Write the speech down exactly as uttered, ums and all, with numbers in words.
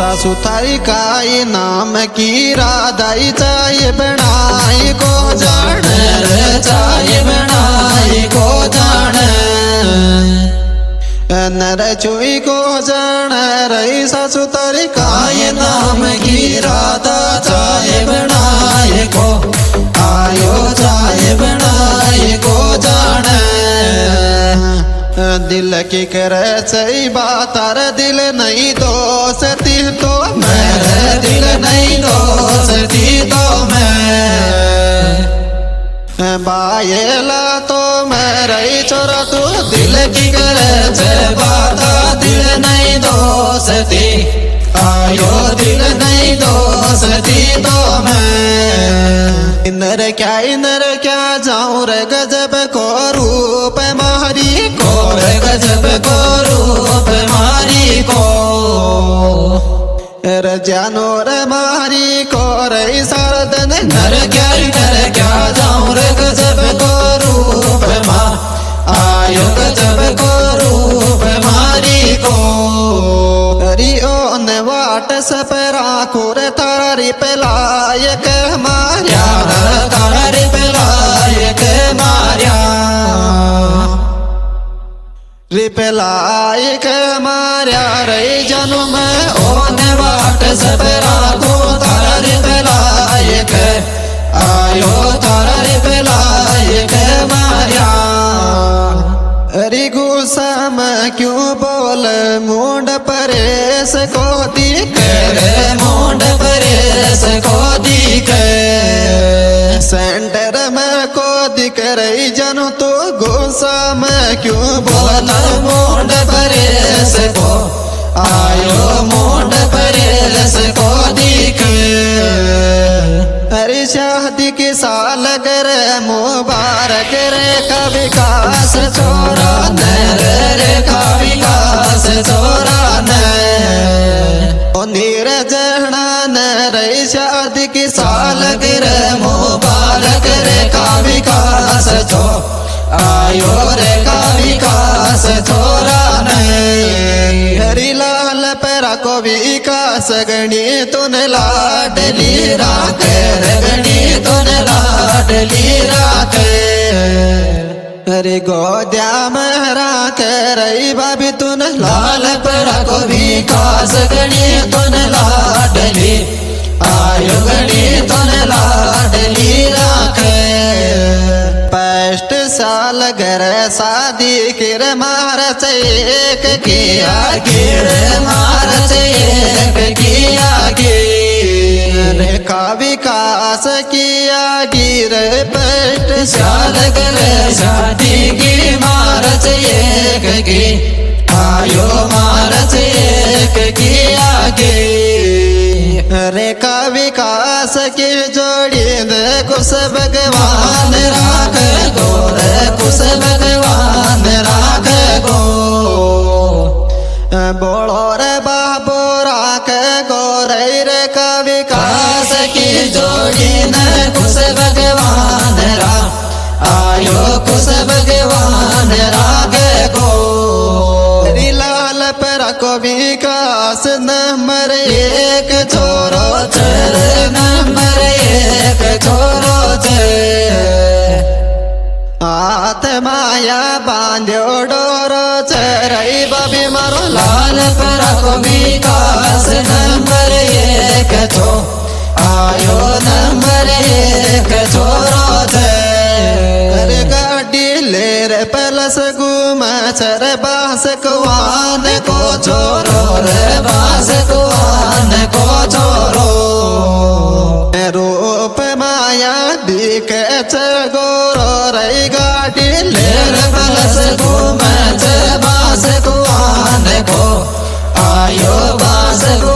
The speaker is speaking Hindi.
सासु थारी काई नाम की राधाई चाय बनाई को जान रे चाय बनाई को जान नर चुई को जान रही सासु थारी काई नाम की राधा चाय बनाई को आयो चाय बनाई को जान दिल की करे सही बात अर दिल नहीं दोस्ती तो मेरे दिल नहीं दोस्ती तो मैं बायला तो मेरे छोरा तू दिल की करे सही बात दिल नहीं दोस्ती आयो दिल नहीं दोस्ती तो मैं इनर क्या इनर क्या जाऊं रे गजब को रूप मारी को रे गजब को रूप मारी को रे जानो रे मारी को रे सरदन नर क्या नर क्या जाऊं रे गजब को रूप मा आयो गजब को रूप मारी को रियो ने वाट सपरा को रे तारी पलायक मारिया तारी पलायक मारिया रिपलायक मारिया रे जन्म ओने वाट सपरा को तारा रिपलायक आयो तारा रिपलायक मारिया अरे गुस्सा में क्यों बोल मुंड परेश को दिख रे मुंड परेश को दिख सेंटर में को दिख रही जनु तो गुस्सा में क्यों बोल मुंड परेश को आयो मुंड परेश को दिख अरे शादी के साल करे मुबारक रे का विकास छोरा रे का विकास छोरा नीरजना न रे शादी की साल गिरे मुबारक रे का विकास छो आयो रे का विकास छोरा हरी लाल पेरा को विकास गणी तुन लाडली राखे गणी तुन लाडली राखे अरे गोद्या में राखे रही बाबी तुन लाल पेरा को विकास गणी तुन लाडली आयो गणी तुन लाडली राखे पष्ट साल घर शादी किर मारच एक किया गिर मारच एक किया गिर का विकास किया गिर पष्ट साल घर शादी की मारच एक की आयो मारच एक किया रे का विकास की जोड़ी दे कुछ भगवान राख गो रे कुछ भगवान राख गो बोलो रे बाबू राख गो रे रे का विकास की जोड़ी ने कुछ भगवान रा आयो कुछ भगवान राख गो लाल पर को विकास नंबर एक छोरो चर नंबर एक छोरो चर हाथ माया बांध्यो डोरो चरई बबी मारो लाल पर को विकास नंबर एक छो आयो नंबर एक छोरो चर गाड़ी ले रे पलस घूमा चर बास कुआन को छोरो रे बास कुआन को छोरो रूप माया दिख गोरो रे गाड़ी ले रे पलस घूमा चर बास कुआन को आयो बास